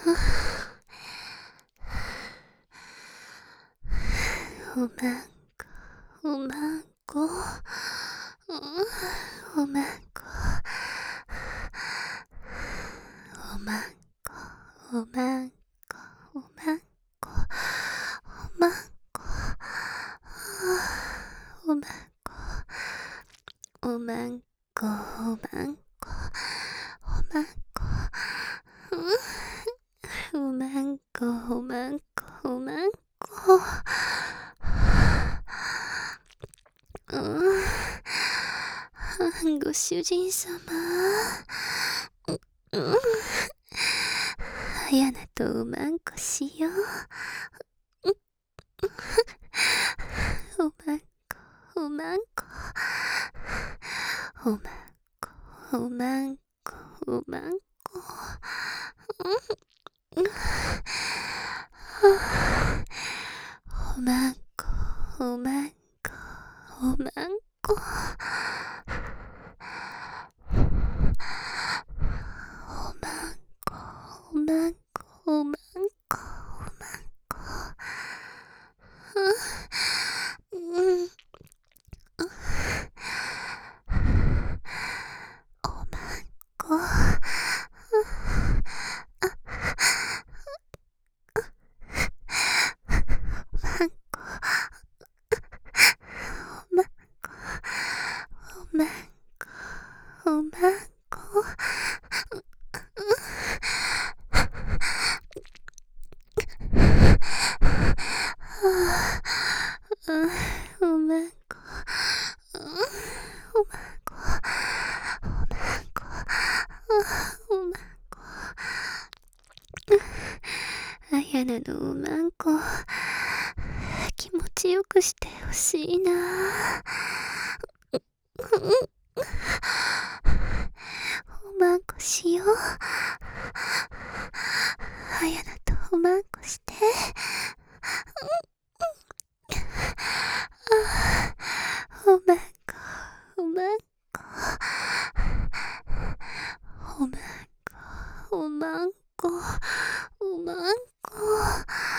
おまんこ、おまんこ、おまんこ、おまんこ、おまんこ、おまんこ、おまんこ、おまんこ、おまんこ、おまんこ、おまんこ、おまんこ、おまんこ、おまんこ、ご主人様、あやなとおまんこしよう。おまんこ、おまんこ、おまんこ、おまんこ、おまんこ。おまんこ、おまんこ、おまんこ。おまんこ、おまんこ、おまんこ、おまんこ。おまんこ。おまんこ、おまんこ。おまんこ、おまんこ、おまんこ、おまんこ。あやなのおまんこ、気持ちよくしてほしいな。おまんこしよう。あやなとおまんこして。おまんこ、おまんこ、おまんこ、おまんこ、おまんこ。